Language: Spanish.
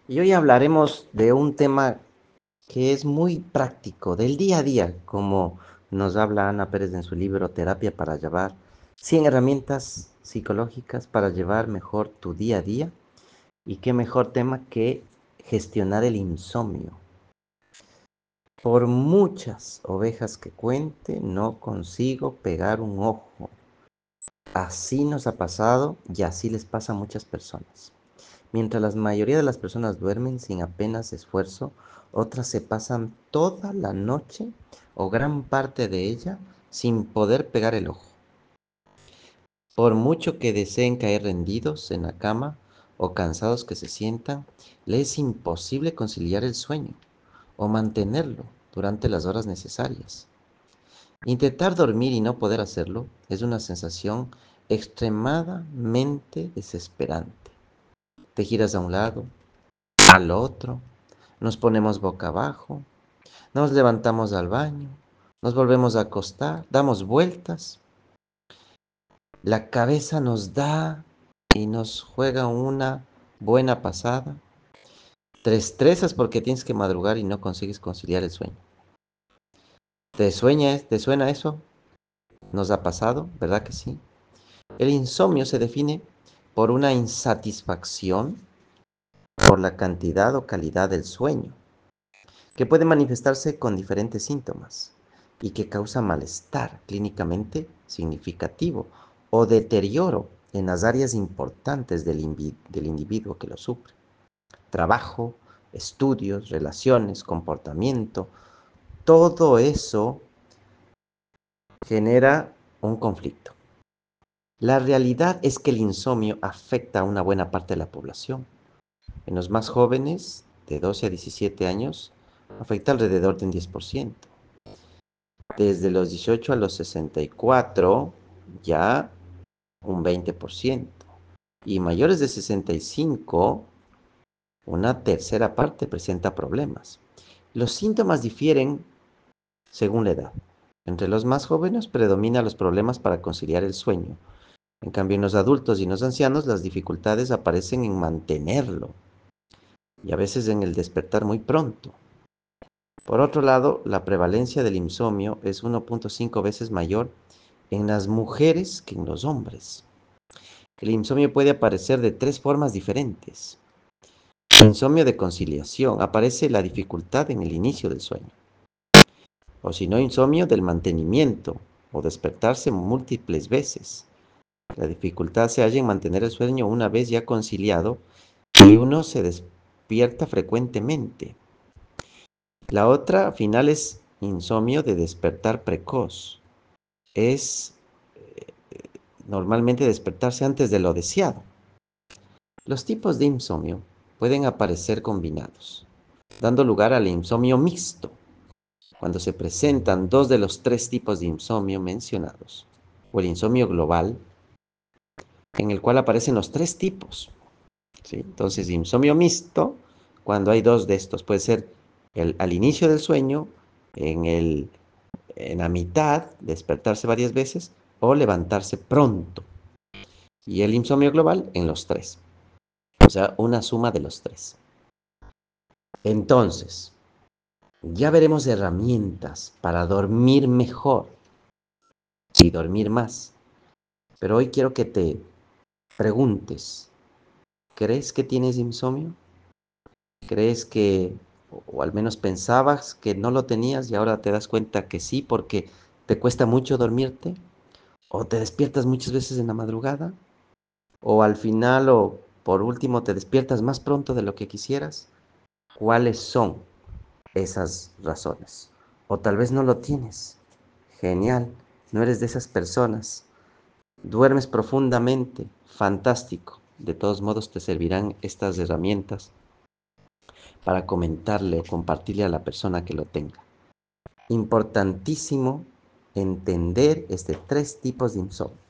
Y hoy hablaremos de un tema que es muy práctico, del día a día, como nos habla Ana Pérez en su libro Terapia para llevar 100 herramientas psicológicas para llevar mejor tu día a día. Y qué mejor tema que gestionar el insomnio. Por muchas ovejas que cuente, no consigo pegar un ojo. Así nos ha pasado y así les pasa a muchas personas. Mientras la mayoría de las personas duermen sin apenas esfuerzo, otras se pasan toda la noche o gran parte de ella sin poder pegar el ojo. Por mucho que deseen caer rendidos en la cama o cansados que se sientan, les es imposible conciliar el sueño o mantenerlo durante las horas necesarias. Intentar dormir y no poder hacerlo es una sensación extremadamente desesperante. Te giras a un lado, al otro, nos ponemos boca abajo, nos levantamos al baño, nos volvemos a acostar, damos vueltas, la cabeza nos da y nos juega una buena pasada. Te estresas porque tienes que madrugar y no consigues conciliar el sueño. ¿Te suena eso? ¿Nos ha pasado? ¿Verdad que sí? El insomnio se define por una insatisfacción por la cantidad o calidad del sueño, que puede manifestarse con diferentes síntomas y que causa malestar clínicamente significativo o deterioro en las áreas importantes del individuo que lo sufre. Trabajo, estudios, relaciones, comportamiento, todo eso genera un conflicto. La realidad es que el insomnio afecta a una buena parte de la población. En los más jóvenes, de 12 a 17 años, afecta alrededor de un 10%. Desde los 18 a los 64, ya un 20%. Y mayores de 65, una tercera parte presenta problemas. Los síntomas difieren según la edad. Entre los más jóvenes predominan los problemas para conciliar el sueño. En cambio, en los adultos y en los ancianos, las dificultades aparecen en mantenerlo y a veces en el despertar muy pronto. Por otro lado, la prevalencia del insomnio es 1.5 veces mayor en las mujeres que en los hombres. El insomnio puede aparecer de tres formas diferentes. Insomnio de conciliación. Aparece la dificultad en el inicio del sueño. O si no, insomnio del mantenimiento o despertarse múltiples veces. La dificultad se halla en mantener el sueño una vez ya conciliado y uno se despierta frecuentemente. La otra final es insomnio de despertar precoz. Es normalmente despertarse antes de lo deseado. Los tipos de insomnio pueden aparecer combinados, dando lugar al insomnio mixto, cuando se presentan dos de los tres tipos de insomnio mencionados, o el insomnio global, en el cual aparecen los tres tipos. ¿Sí? Entonces, insomnio mixto, cuando hay dos de estos, puede ser al inicio del sueño, en la mitad, despertarse varias veces, o levantarse pronto. Y el insomnio global en los tres. O sea, una suma de los tres. Entonces, ya veremos herramientas para dormir mejor y dormir más. Pero hoy quiero que te preguntes, ¿crees que tienes insomnio? ¿Crees que, o al menos pensabas que no lo tenías y ahora te das cuenta que sí porque te cuesta mucho dormirte? ¿O te despiertas muchas veces en la madrugada? ¿O al final o por último te despiertas más pronto de lo que quisieras? ¿Cuáles son esas razones? O tal vez no lo tienes. Genial, no eres de esas personas. Duermes profundamente, fantástico. De todos modos te servirán estas herramientas para comentarle o compartirle a la persona que lo tenga. Importantísimo entender tres tipos de insomnio.